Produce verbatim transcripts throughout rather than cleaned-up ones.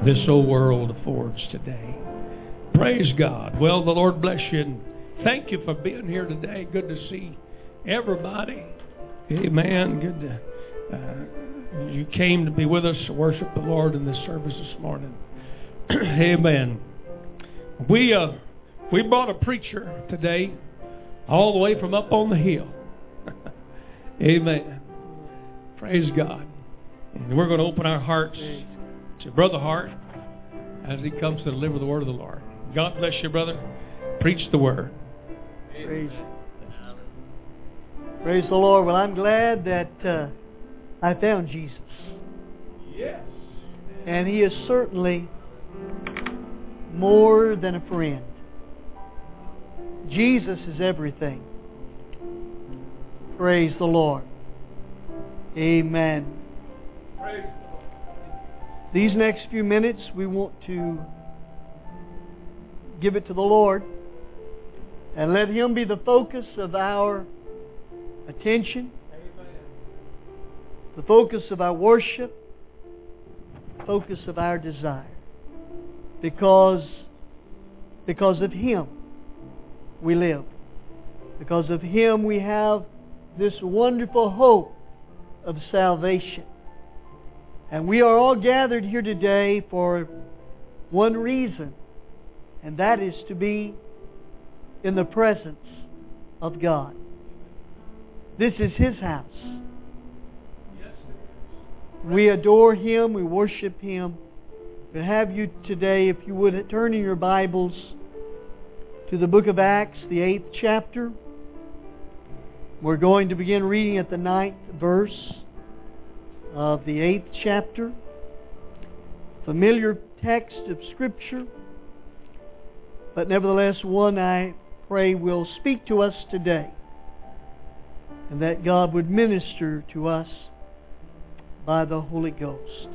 this old world affords today. Praise God. Well, the Lord bless you, and thank you for being here today. Good to see everybody. Amen. Good to, uh, you came to be with us to worship the Lord in this service this morning. Amen. We uh, we brought a preacher today, all the way from up on the hill. Amen. Praise God. And we're going to open our hearts to Brother Hart as he comes to deliver the word of the Lord. God bless you, brother. Preach the word. Praise, Praise the Lord. Well, I'm glad that uh, I found Jesus. Yes. And He is certainly more than a friend. Jesus is everything. Praise the Lord. Amen. Praise the Lord. These next few minutes we want to give it to the Lord and let Him be the focus of our attention, Amen. the focus of our worship, focus of our desire. Because, because of Him we live. Because of Him we have this wonderful hope of salvation. And we are all gathered here today for one reason, and that is to be in the presence of God. This is His house. We adore Him, we worship Him. But have you today, if you would, turn in your Bibles to the book of Acts, the eighth chapter. We're going to begin reading at the ninth verse of the eighth chapter. Familiar text of Scripture, but nevertheless one I pray will speak to us today, and that God would minister to us by the Holy Ghost.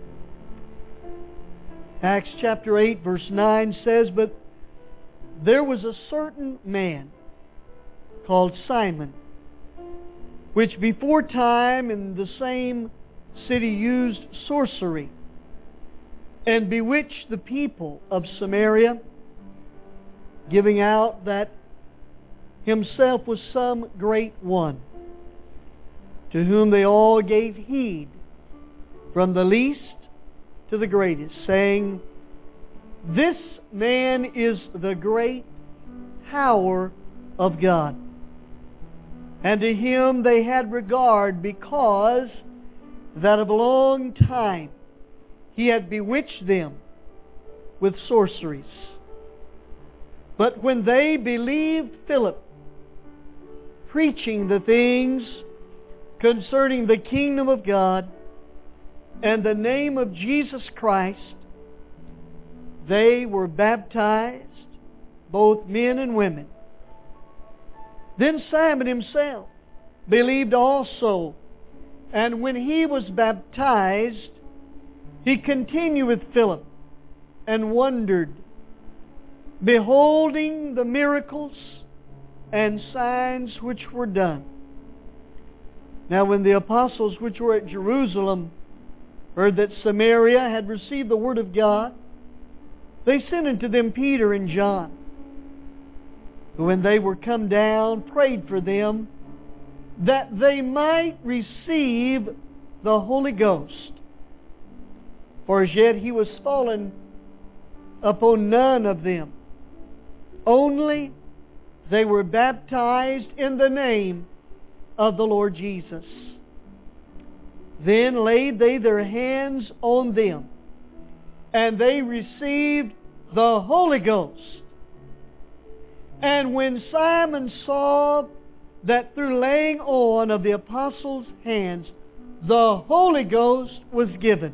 Acts chapter eight verse nine says, "But there was a certain man called Simon, which before time in the same city used sorcery, and bewitched the people of Samaria, giving out that himself was some great one, to whom they all gave heed, from the least to the greatest, saying, This man is the great power of God. And to him they had regard, because that of a long time he had bewitched them with sorceries. But when they believed Philip, preaching the things concerning the kingdom of God and the name of Jesus Christ, they were baptized, both men and women. Then Simon himself believed also, and when he was baptized, he continued with Philip, and wondered, beholding the miracles and signs which were done. Now when the apostles which were at Jerusalem heard that Samaria had received the word of God, they sent unto them Peter and John, who when they were come down prayed for them, that they might receive the Holy Ghost. For as yet he was fallen upon none of them, only they were baptized in the name of the Lord Jesus. Then laid they their hands on them, and they received the Holy Ghost. And when Simon saw that through laying on of the apostles' hands the Holy Ghost was given,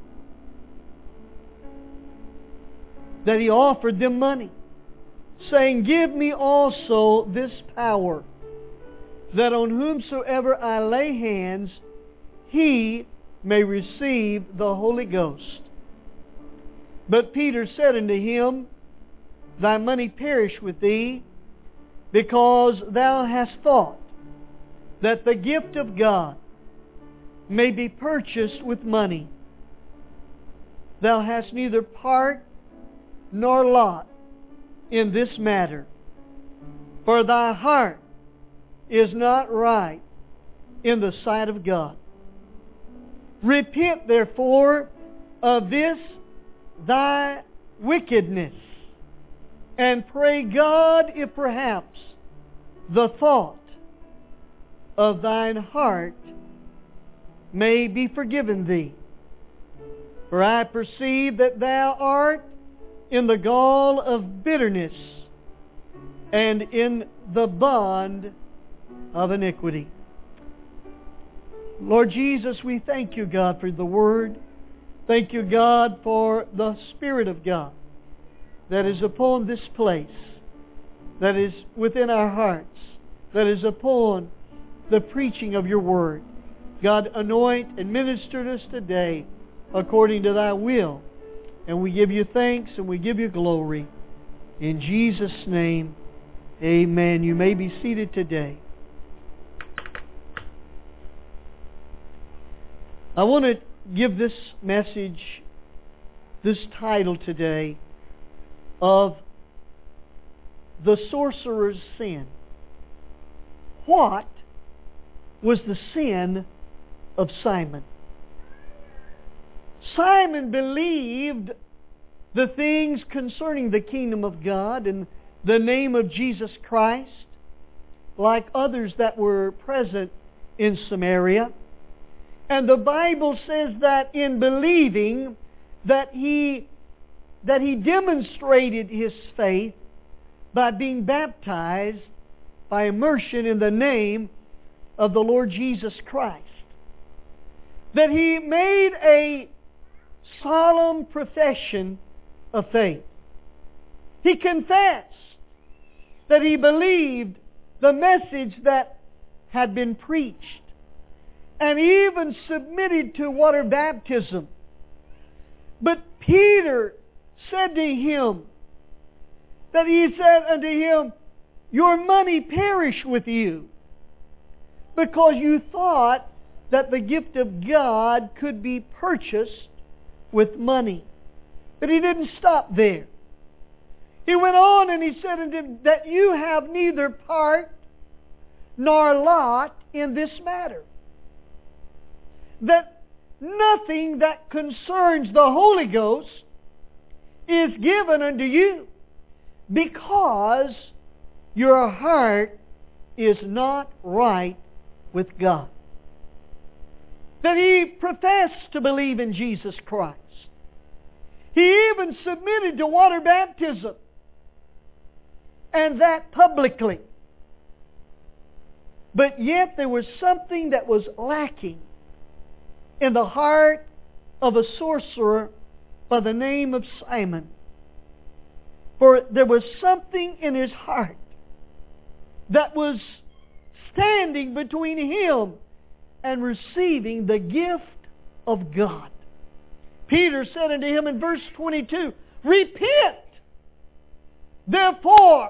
that he offered them money, saying, Give me also this power, that on whomsoever I lay hands, he may receive the Holy Ghost. But Peter said unto him, Thy money perish with thee, because thou hast thought that the gift of God may be purchased with money. thou hast neither part nor lot in this matter, for thy heart is not right in the sight of God. Repent therefore of this thy wickedness, and pray God if perhaps the thought of thine heart may be forgiven thee. For I perceive that thou art in the gall of bitterness and in the bond of iniquity. Lord Jesus, we thank you, God, for the Word. Thank you, God, for the Spirit of God that is upon this place, that is within our hearts, that is upon the preaching of your Word. God, anoint and minister to us today according to thy will. And we give you thanks and we give you glory. In Jesus' name, amen. You may be seated today. I want to give this message, this title today, of the sorcerer's sin. What was the sin of Simon? Simon believed the things concerning the kingdom of God and the name of Jesus Christ, like others that were present in Samaria. And the Bible says that in believing that he, that he demonstrated his faith by being baptized by immersion in the name of the Lord Jesus Christ. That he made a solemn profession of faith. He confessed that he believed the message that had been preached, and even submitted to water baptism. But Peter said to him, that he said unto him, your money perish with you, because you thought that the gift of God could be purchased with money. But he didn't stop there. He went on and he said unto him, that you have neither part nor lot in this matter. That nothing that concerns the Holy Ghost is given unto you, because your heart is not right with God. That he professed to believe in Jesus Christ. He even submitted to water baptism, and that publicly. But yet there was something that was lacking in the heart of a sorcerer by the name of Simon. For there was something in his heart that was standing between him and receiving the gift of God. Peter said unto him in verse twenty-two, repent, therefore,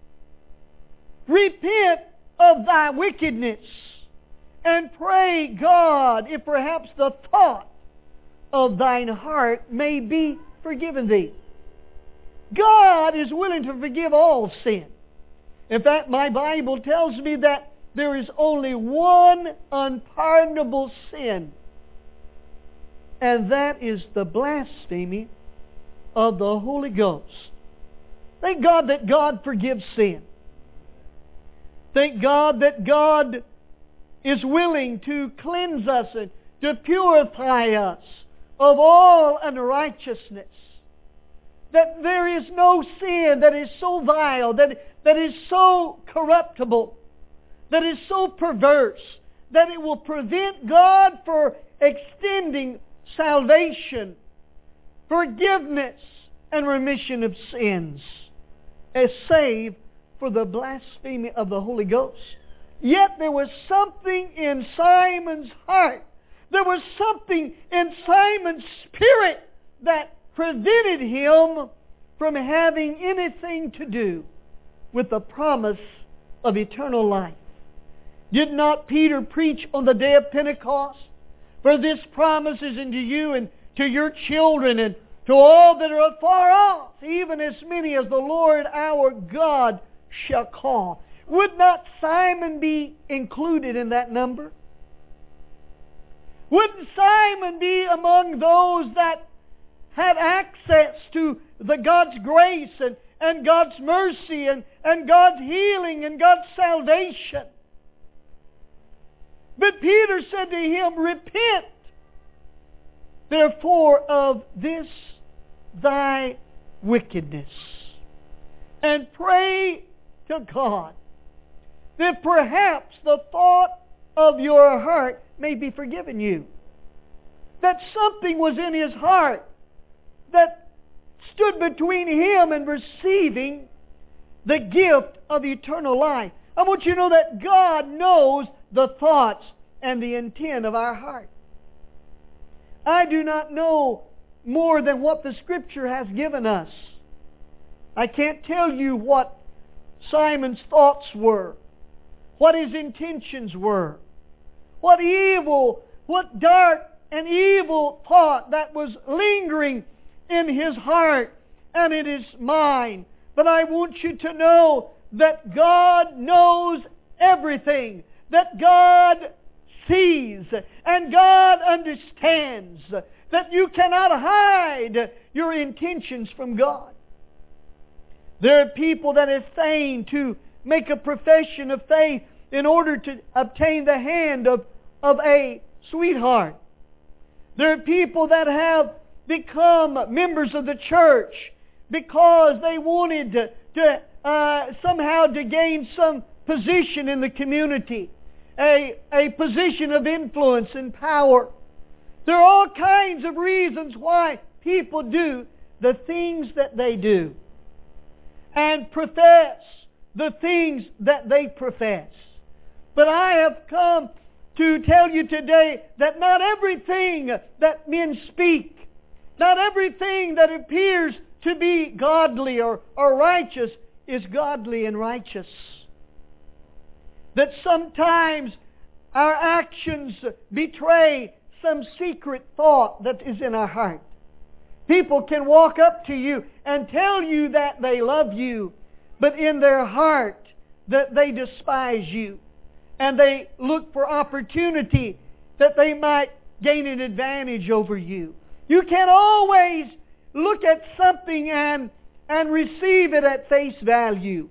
repent of thy wickedness, and pray God if perhaps the thought of thine heart may be forgiven thee. God is willing to forgive all sin. In fact, my Bible tells me that there is only one unpardonable sin, and that is the blasphemy of the Holy Ghost. Thank God that God forgives sin. Thank God that God is willing to cleanse us and to purify us of all unrighteousness. That there is no sin that is so vile, that, that is so corruptible, that is so perverse, that it will prevent God from extending salvation, forgiveness, and remission of sins, as save for the blasphemy of the Holy Ghost. Yet there was something in Simon's heart. There was something in Simon's spirit that prevented him from having anything to do with the promise of eternal life. Did not Peter preach on the day of Pentecost? For this promise is unto you and to your children and to all that are afar off, even as many as the Lord our God shall call. Would not Simon be included in that number? Wouldn't Simon be among those that had access to the God's grace and, and God's mercy and, and God's healing and God's salvation? But Peter said to him, repent, therefore, of this thy wickedness, and pray to God that perhaps the thought of your heart may be forgiven you. That something was in his heart that stood between him and receiving the gift of eternal life. I want you to know that God knows the thoughts and the intent of our heart. I do not know more than what the Scripture has given us. I can't tell you what Simon's thoughts were, what his intentions were, what evil, what dark and evil thought that was lingering in his heart and in his mind. But I want you to know that God knows everything, that God sees and God understands, that you cannot hide your intentions from God. There are people that have feigned to make a profession of faith in order to obtain the hand of, of a sweetheart. There are people that have become members of the church because they wanted to, to uh, somehow to gain some position in the community, a, a position of influence and power. There are all kinds of reasons why people do the things that they do and profess the things that they profess. But I have come to tell you today that not everything that men speak, not everything that appears to be godly or, or righteous is godly and righteous. That sometimes our actions betray some secret thought that is in our heart. People can walk up to you and tell you that they love you, but in their heart that they despise you. And they look for opportunity that they might gain an advantage over you. You can't always look at something and, and receive it at face value.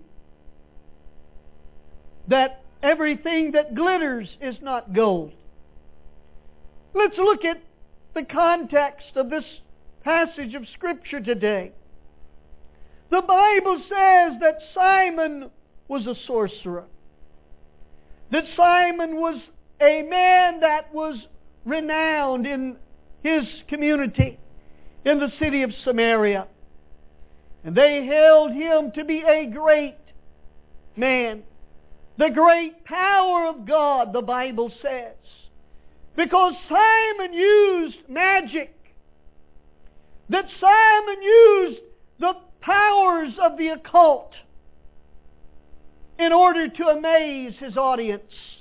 That everything that glitters is not gold. Let's look at the context of this passage of Scripture today. The Bible says that Simon was a sorcerer. That Simon was a man that was renowned in his community, in the city of Samaria. And they held him to be a great man. The great power of God, the Bible says. Because Simon used magic. That Simon used the powers of the occult in order to amaze his audience.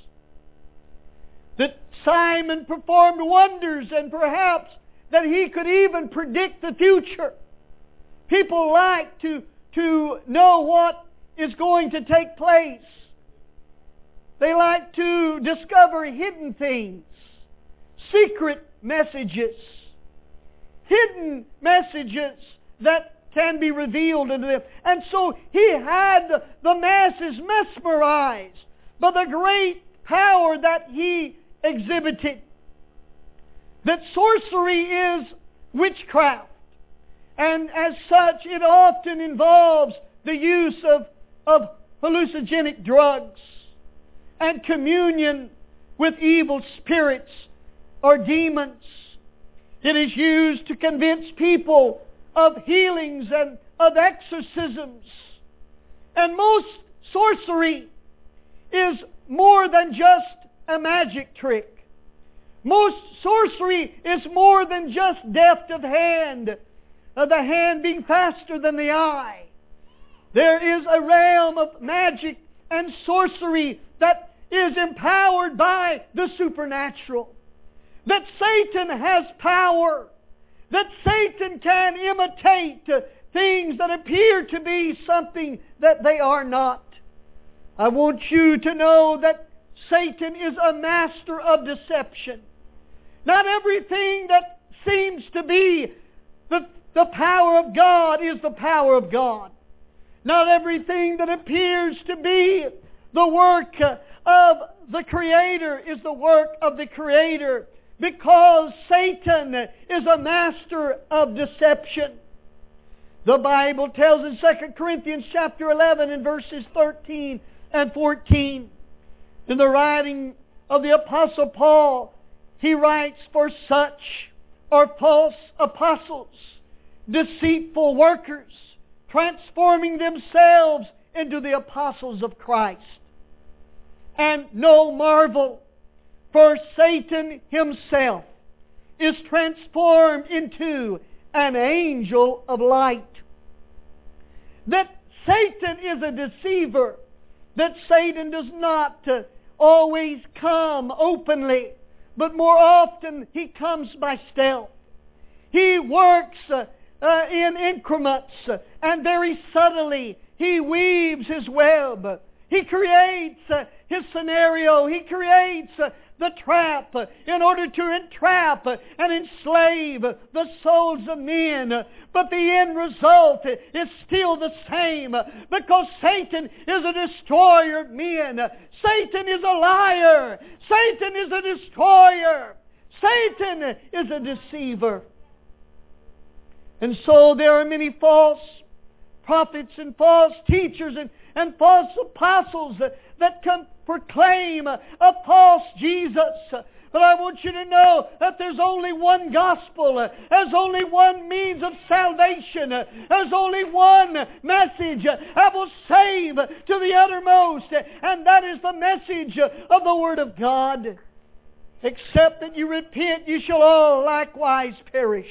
That Simon performed wonders and perhaps that he could even predict the future. People like to, to know what is going to take place. They like to discover hidden things, secret messages, hidden messages that can be revealed unto them. And so he had the, the masses mesmerized by the great power that he exhibited. That sorcery is witchcraft. And as such, it often involves the use of, of hallucinogenic drugs and communion with evil spirits or demons. It is used to convince people of healings and of exorcisms. And most sorcery is more than just a magic trick. Most sorcery is more than just deft of hand, uh, the hand being faster than the eye. There is a realm of magic and sorcery that is empowered by the supernatural. That Satan has power. that Satan can imitate things that appear to be something that they are not. I want you to know that Satan is a master of deception. Not everything that seems to be the, the power of God is the power of God. Not everything that appears to be the work of the Creator is the work of the Creator, because Satan is a master of deception. The Bible tells in Second Corinthians chapter eleven and verses thirteen and fourteen, in the writing of the Apostle Paul, he writes, "For such are false apostles, deceitful workers, transforming themselves into the apostles of Christ. And no marvel, for Satan himself is transformed into an angel of light." That Satan is a deceiver, that Satan does not uh, always come openly, but more often he comes by stealth. He works uh, uh, in increments, uh, and very subtly he weaves his web. He creates uh, his scenario. He creates uh, the trap uh, in order to entrap uh, and enslave uh, the souls of men. Uh, but the end result uh, is still the same, uh, because Satan is a destroyer of men. Uh, Satan is a liar. Satan is a destroyer. Satan is a deceiver. And so there are many false prophets and false teachers and, and false apostles that, that can proclaim a, a false Jesus. But I want you to know that there's only one gospel. There's only one means of salvation. There's only one message that will save to the uttermost. And that is the message of the Word of God. Except that you repent, you shall all likewise perish.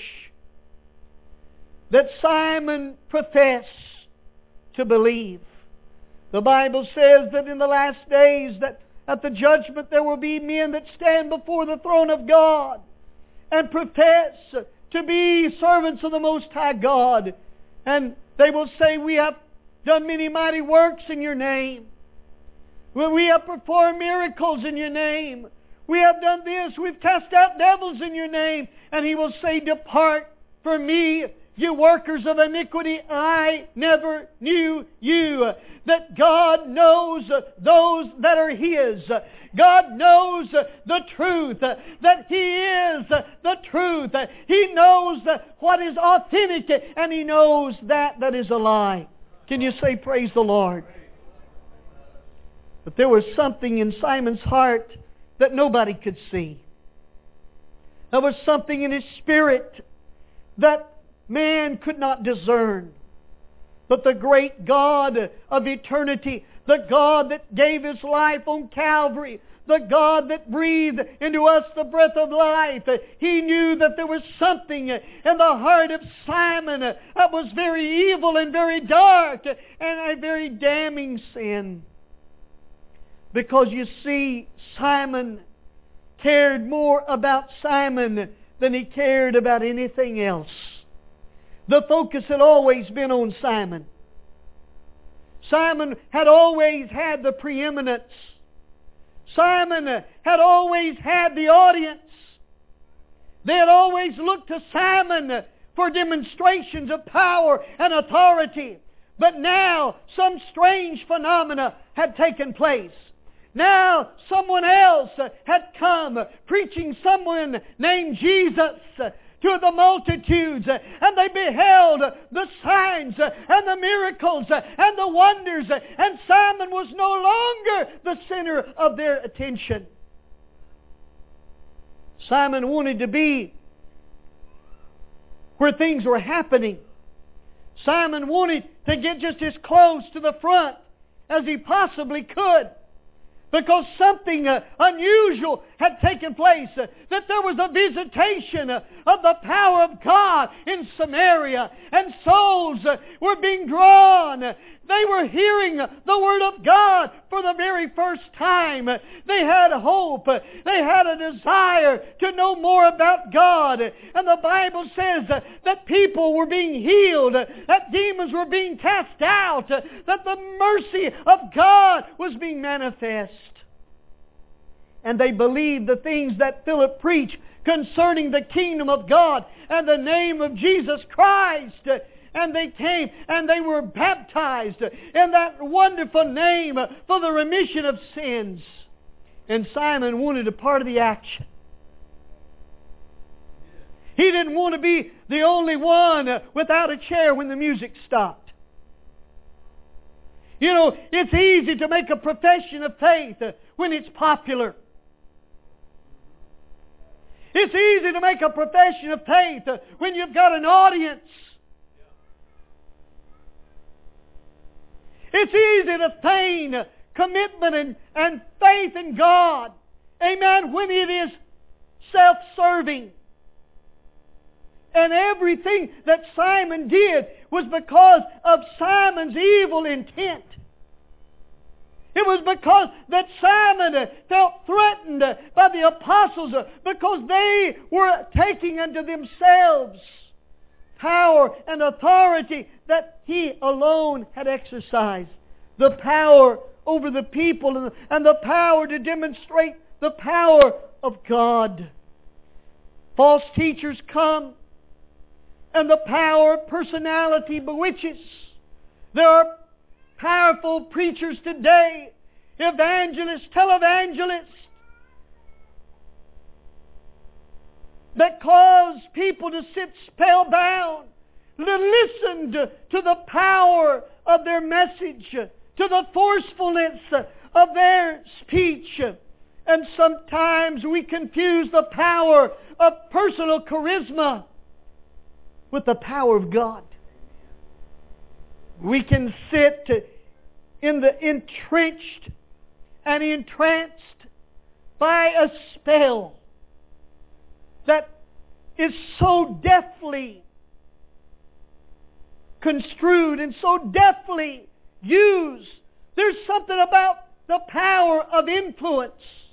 That Simon professed to believe. The Bible says that in the last days, that at the judgment there will be men that stand before the throne of God and profess to be servants of the Most High God. And they will say, "We have done many mighty works in your name. We have performed miracles in your name. We have done this. We've cast out devils in your name." And he will say, "Depart from me, you workers of iniquity, I never knew you." That God knows those that are His. God knows the truth. That He is the truth. He knows what is authentic, and He knows that that is a lie. Can you say praise the Lord? But there was something in Simon's heart that nobody could see. There was something in his spirit that man could not discern. But the great God of eternity, the God that gave His life on Calvary, the God that breathed into us the breath of life, He knew that there was something in the heart of Simon that was very evil and very dark and a very damning sin. Because you see, Simon cared more about Simon than he cared about anything else. The focus had always been on Simon. Simon had always had the preeminence. Simon had always had the audience. They had always looked to Simon for demonstrations of power and authority. But now some strange phenomena had taken place. Now someone else had come preaching someone named Jesus to the multitudes, and they beheld the signs and the miracles and the wonders, and Simon was no longer the center of their attention. Simon wanted to be where things were happening. Simon wanted to get just as close to the front as he possibly could. because something uh, unusual had taken place. Uh, that there was a visitation uh, of the power of God in Samaria. And souls uh, were being drawn. They were hearing the Word of God for the very first time. They had hope. They had a desire to know more about God. And the Bible says that people were being healed, that demons were being cast out, that the mercy of God was being manifest. And they believed the things that Philip preached concerning the kingdom of God and the name of Jesus Christ. And they came and they were baptized in that wonderful name for the remission of sins. And Simon wanted a part of the action. He didn't want to be the only one without a chair when the music stopped. You know, it's easy to make a profession of faith when it's popular. It's easy to make a profession of faith when you've got an audience. It's easy to feign commitment and, and faith in God. Amen. When it is self-serving. And everything that Simon did was because of Simon's evil intent. It was because that Simon felt threatened by the apostles because they were taking unto themselves power and authority that he alone had exercised. The power over the people and the power to demonstrate the power of God. False teachers come and the power of personality bewitches. There are powerful preachers today, evangelists, televangelists, that cause people to sit spellbound, to listen to, to the power of their message, to the forcefulness of their speech. And sometimes we confuse the power of personal charisma with the power of God. We can sit in the entrenched and entranced by a spell that is so deftly construed and so deftly used. There's something about the power of influence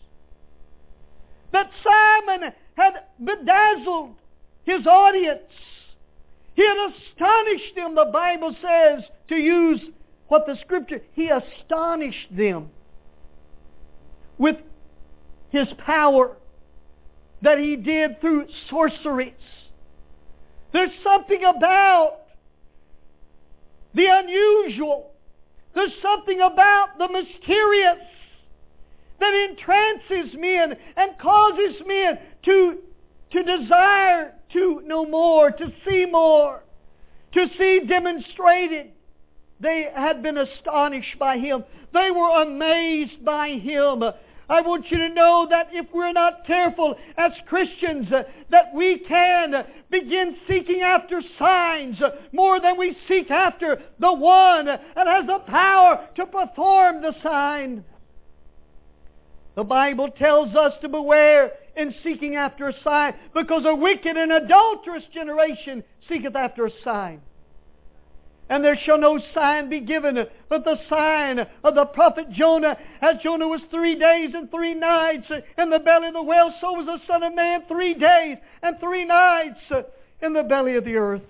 that Simon had bedazzled his audience. He had astonished them, the Bible says, to use what the Scripture, he astonished them with his power that he did through sorceries. There's something about the unusual. There's something about the mysterious that entrances men and causes men to, to desire to know more, to see more, to see demonstrated. They had been astonished by him. They were amazed by him. I want you to know that if we're not careful as Christians, uh, that we can uh, begin seeking after signs uh, more than we seek after the one that has the power to perform the sign. The Bible tells us to beware in seeking after a sign, because a wicked and adulterous generation seeketh after a sign. And there shall no sign be given but the sign of the prophet Jonah. As Jonah was three days and three nights in the belly of the whale, so was the Son of Man three days and three nights in the belly of the earth.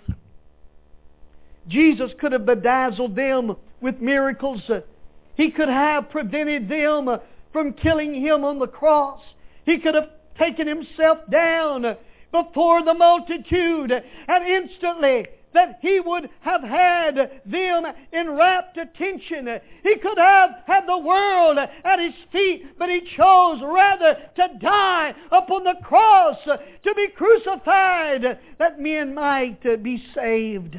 Jesus could have bedazzled them with miracles. He could have prevented them from killing Him on the cross. He could have taken Himself down before the multitude, and instantly that He would have had them in rapt attention. He could have had the world at His feet, but He chose rather to die upon the cross, to be crucified, that men might be saved.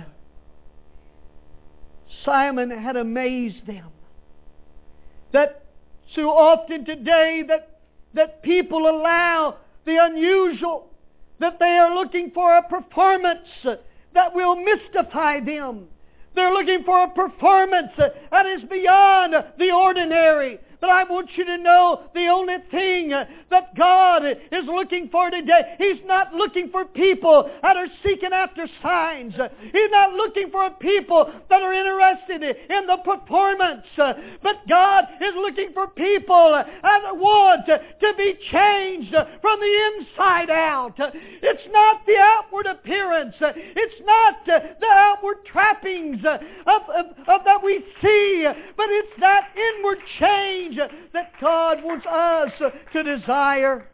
Simon had amazed them. That so often today that, that people allow the unusual, that they are looking for a performance that will mystify them. They're looking for a performance that is beyond the ordinary. But I want you to know the only thing that God is looking for today, He's not looking for people that are seeking after signs. He's not looking for people that are interested in the performance. But God is looking for people that want to be changed from the inside out. It's not the outward appearance. It's not the outward trappings of, of, of that we see, but it's that inward change that God wants us to desire.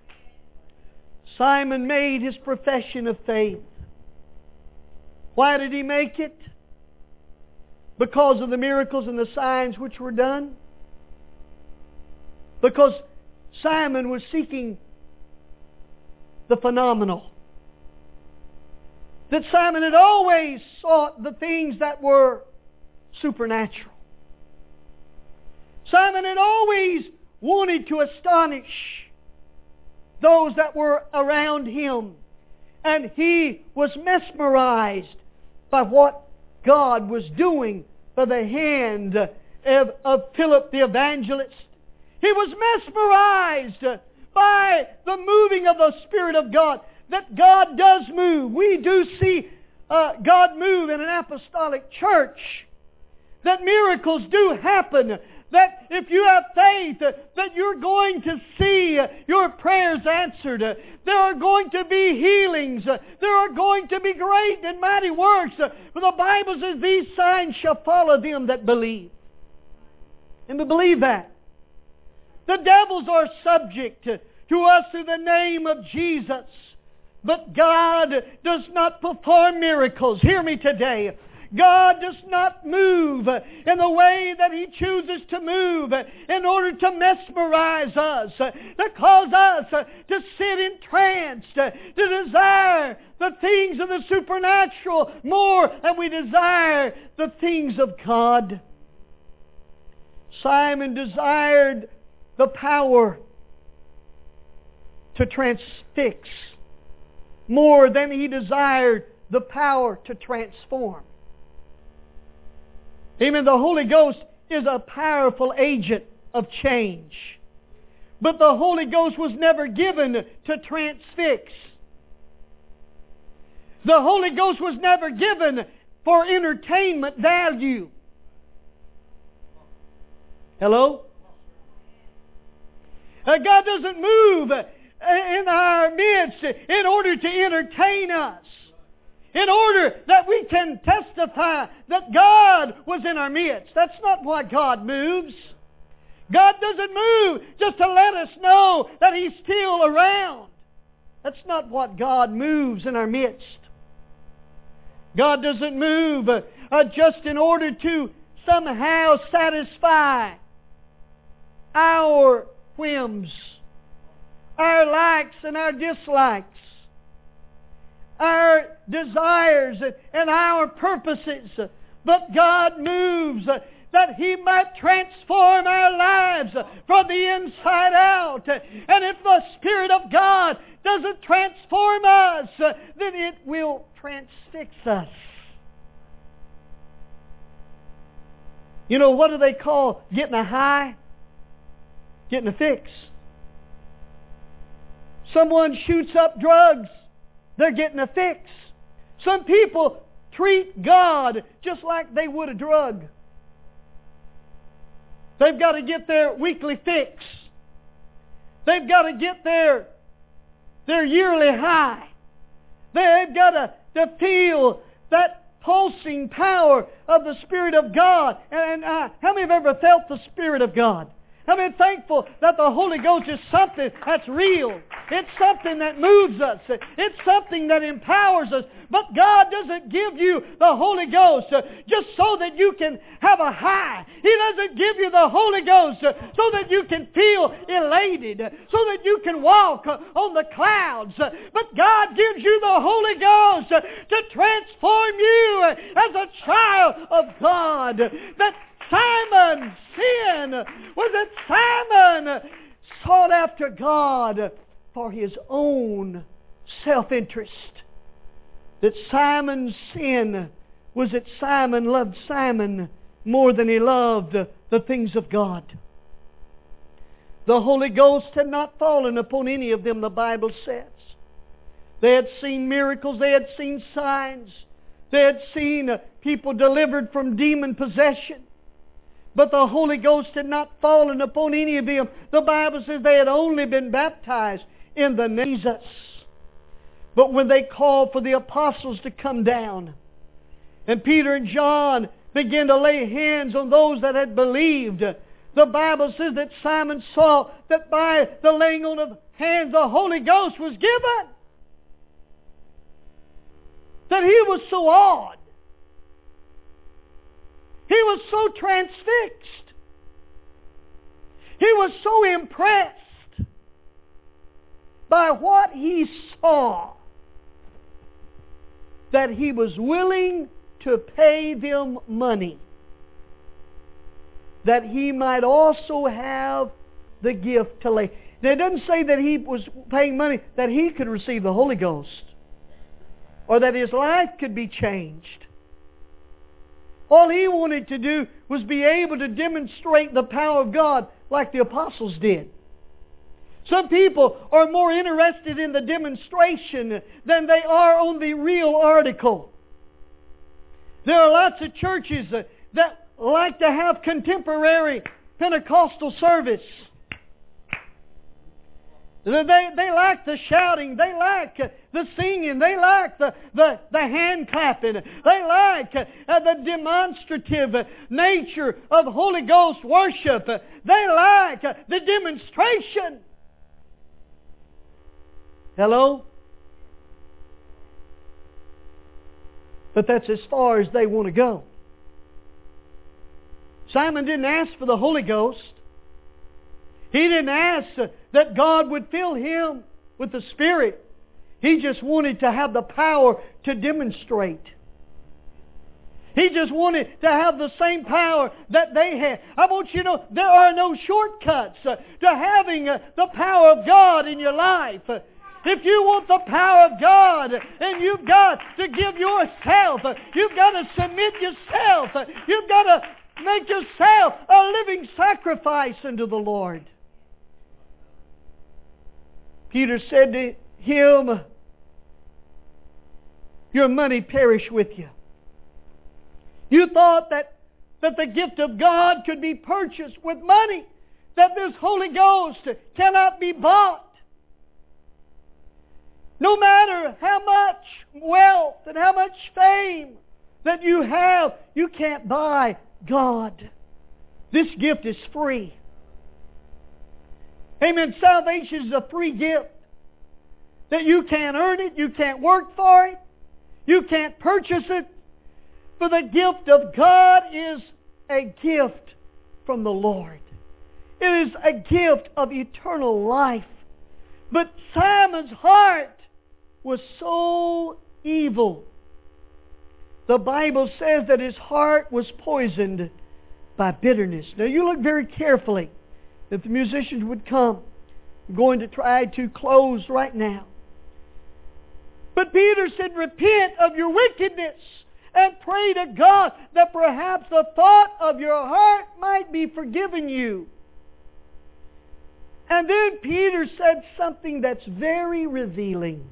Simon made his profession of faith. Why did he make it? Because of the miracles and the signs which were done? Because Simon was seeking the phenomenal. That Simon had always sought the things that were supernatural. Simon had always wanted to astonish those that were around him. And he was mesmerized by what God was doing by the hand of, of Philip the evangelist. He was mesmerized by the moving of the Spirit of God. That God does move. We do see uh, God move in an apostolic church. That miracles do happen. That if you have faith, that you're going to see your prayers answered. There are going to be healings. There are going to be great and mighty works. For the Bible says, these signs shall follow them that believe. And we believe that. The devils are subject to us through the name of Jesus. But God does not perform miracles. Hear me today. God does not move in the way that He chooses to move in order to mesmerize us, to cause us to sit entranced, to desire the things of the supernatural more than we desire the things of God. Simon desired the power to transfix more than he desired the power to transform. Amen. The Holy Ghost is a powerful agent of change. But the Holy Ghost was never given to transfix. The Holy Ghost was never given for entertainment value. Hello? Uh, God doesn't move in our midst in order to entertain us. In order that we can testify that God was in our midst. That's not why God moves. God doesn't move just to let us know that He's still around. That's not what God moves in our midst. God doesn't move uh, uh, just in order to somehow satisfy our whims, our likes and our dislikes, our desires and our purposes. But God moves that He might transform our lives from the inside out. And if the Spirit of God doesn't transform us, then it will transfix us. You know, what do they call getting a high? Getting a fix. Someone shoots up drugs, they're getting a fix. Some people treat God just like they would a drug. They've got to get their weekly fix. They've got to get their, their yearly high. They've got to, to feel that pulsing power of the Spirit of God. And uh, how many have ever felt the Spirit of God? How many are thankful that the Holy Ghost is something that's real? It's something that moves us. It's something that empowers us. But God doesn't give you the Holy Ghost just so that you can have a high. He doesn't give you the Holy Ghost so that you can feel elated, so that you can walk on the clouds. But God gives you the Holy Ghost to transform you as a child of God. That Simon, sin was that Simon sought after God for his own self-interest. That Simon's sin was that Simon loved Simon more than he loved the things of God. The Holy Ghost had not fallen upon any of them, the Bible says. They had seen miracles. They had seen signs. They had seen uh, people delivered from demon possession. But the Holy Ghost had not fallen upon any of them. The Bible says they had only been baptized in the name of Jesus. But when they called for the apostles to come down, and Peter and John began to lay hands on those that had believed, the Bible says that Simon saw that by the laying on of hands the Holy Ghost was given. That he was so awed. He was so transfixed. He was so impressed by what he saw that he was willing to pay them money that he might also have the gift to lay. Now, it doesn't say that he was paying money that he could receive the Holy Ghost or that his life could be changed. All he wanted to do was be able to demonstrate the power of God like the apostles did. Some people are more interested in the demonstration than they are on the real article. There are lots of churches that like to have contemporary Pentecostal service. They, they like the shouting. They like the singing. They like the, the, the hand clapping. They like uh, the demonstrative nature of Holy Ghost worship. They like uh, the demonstration. Hello? But that's as far as they want to go. Simon didn't ask for the Holy Ghost. He didn't ask that God would fill him with the Spirit. He just wanted to have the power to demonstrate. He just wanted to have the same power that they had. I want you to know there are no shortcuts to having the power of God in your life. If you want the power of God, and you've got to give yourself, you've got to submit yourself, you've got to make yourself a living sacrifice unto the Lord. Peter said to him, your money perish with you. You thought that, that the gift of God could be purchased with money, that this Holy Ghost cannot be bought. No matter how much wealth and how much fame that you have, you can't buy God. This gift is free. Amen. Salvation is a free gift. That you can't earn it, you can't work for it, you can't purchase it. For the gift of God is a gift from the Lord. It is a gift of eternal life. But Simon's heart was so evil. The Bible says that his heart was poisoned by bitterness. Now you look very carefully. If the musicians would come, I'm going to try to close right now. But Peter said, repent of your wickedness and pray to God that perhaps the thought of your heart might be forgiven you. And then Peter said something that's very revealing.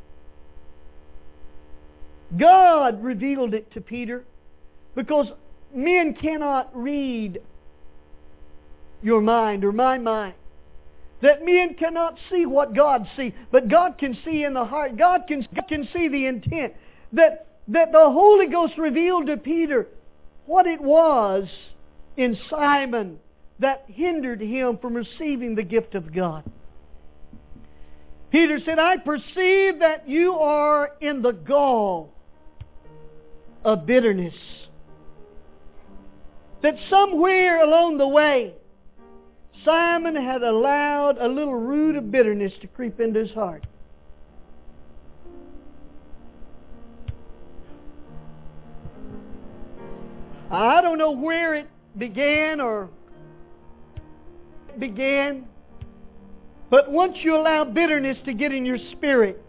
God revealed it to Peter because men cannot read your mind or my mind. That men cannot see what God sees, but God can see in the heart. God can, God can see the intent. That, that the Holy Ghost revealed to Peter what it was in Simon that hindered him from receiving the gift of God. Peter said, I perceive that you are in the gall of bitterness. That somewhere along the way, Simon had allowed a little root of bitterness to creep into his heart. I don't know where it began or began, but once you allow bitterness to get in your spirit,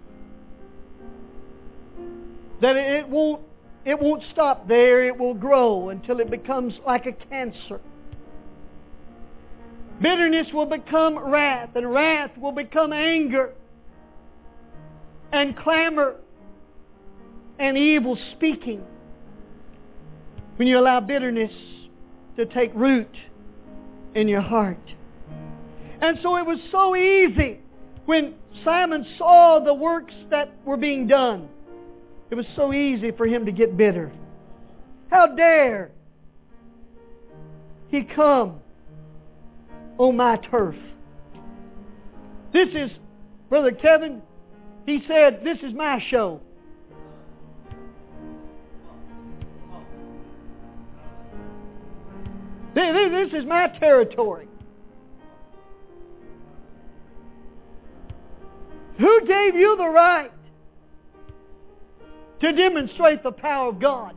that it won't it won't stop there. It will grow until it becomes like a cancer. Bitterness will become wrath, and wrath will become anger, and clamor, and evil speaking. When you allow bitterness to take root in your heart. And so it was so easy when Simon saw the works that were being done. It was so easy for him to get bitter. How dare he come on my turf? This is, Brother Kevin, he said, this is my show. This is my territory. Who gave you the right to demonstrate the power of God?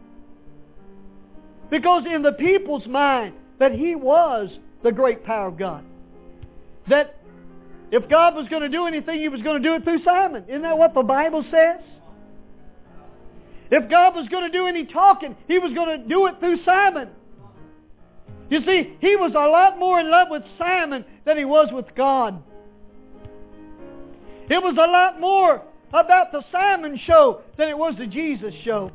Because in the people's mind, that He was the great power of God. That if God was going to do anything, He was going to do it through Simon. Isn't that what the Bible says? If God was going to do any talking, He was going to do it through Simon. You see, he was a lot more in love with Simon than he was with God. It was a lot more about the Simon show than it was the Jesus show.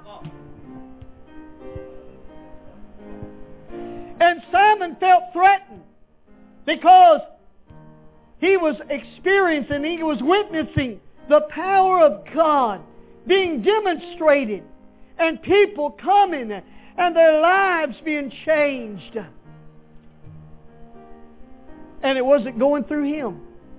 And Simon felt threatened because he was experiencing, he was witnessing the power of God being demonstrated and people coming and their lives being changed. And it wasn't going through him.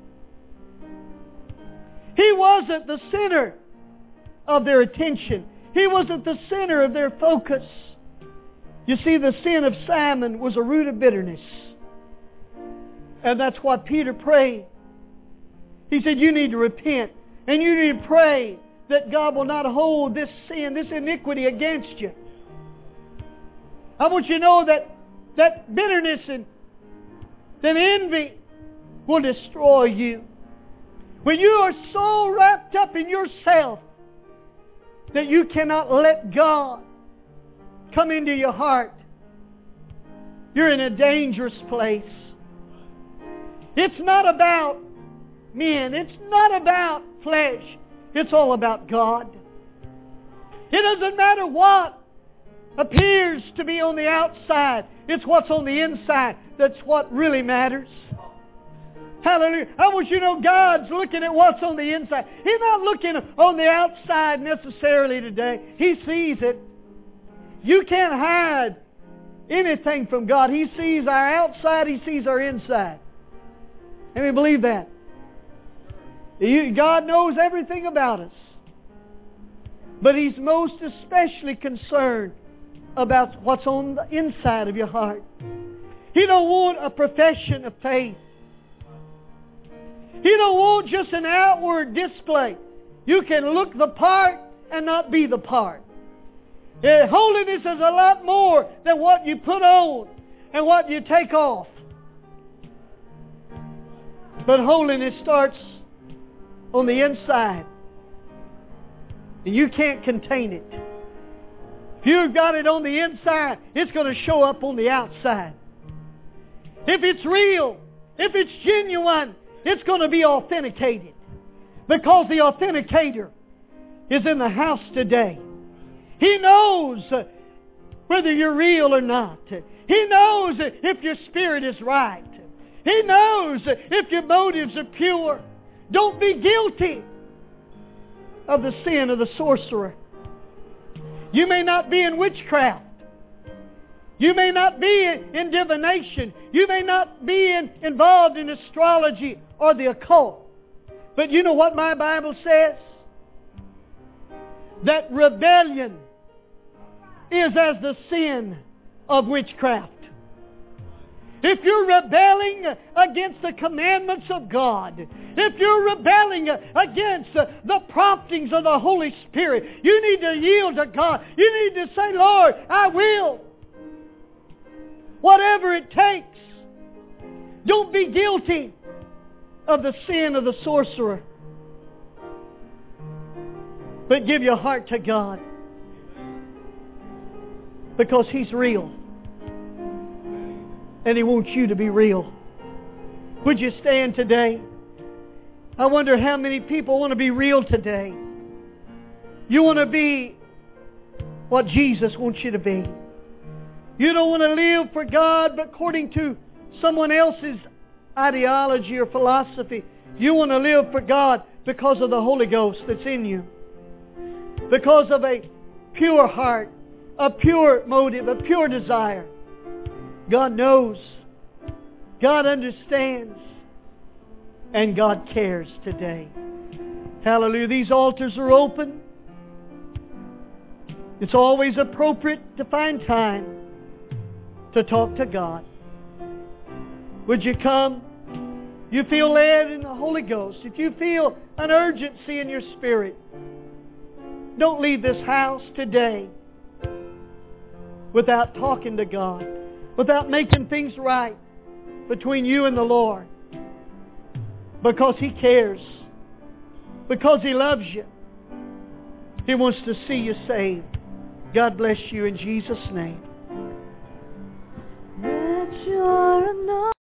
He wasn't the center of their attention. He wasn't the center of their focus. You see, the sin of Simon was a root of bitterness. And that's why Peter prayed. He said, you need to repent. And you need to pray that God will not hold this sin, this iniquity against you. I want you to know that, that bitterness and that envy will destroy you. When you are so wrapped up in yourself that you cannot let God come into your heart, you're in a dangerous place. It's not about men. It's not about flesh. It's all about God. It doesn't matter what appears to be on the outside. It's what's on the inside that's what really matters. Hallelujah. I want you to know God's looking at what's on the inside. He's not looking on the outside necessarily today. He sees it. You can't hide anything from God. He sees our outside. He sees our inside. Let me believe that. You, God knows everything about us. But He's most especially concerned about what's on the inside of your heart. He don't want a profession of faith. He don't want just an outward display. You can look the part and not be the part. Yeah, holiness is a lot more than what you put on and what you take off. But holiness starts on the inside. And you can't contain it. If you've got it on the inside, it's going to show up on the outside. If it's real, if it's genuine, it's going to be authenticated. Because the authenticator is in the house today. He knows whether you're real or not. He knows if your spirit is right. He knows if your motives are pure. Don't be guilty of the sin of the sorcerer. You may not be in witchcraft. You may not be in divination. You may not be in, involved in astrology or the occult. But you know what my Bible says? That rebellion is as the sin of witchcraft. If you're rebelling against the commandments of God, if you're rebelling against the promptings of the Holy Spirit, you need to yield to God. You need to say, Lord, I will. Whatever it takes. Don't be guilty of the sin of the sorcerer. But give your heart to God. Because He's real. And He wants you to be real. Would you stand today? I wonder how many people want to be real today. You want to be what Jesus wants you to be. You don't want to live for God, but according to someone else's ideology or philosophy. You want to live for God because of the Holy Ghost that's in you. Because of a pure heart, a pure motive, a pure desire. God knows. God understands. And God cares today. Hallelujah. These altars are open. It's always appropriate to find time to talk to God. Would you come? You feel led in the Holy Ghost. If you feel an urgency in your spirit, don't leave this house today without talking to God, without making things right between you and the Lord. Because He cares. Because He loves you. He wants to see you saved. God bless you in Jesus' name. Let your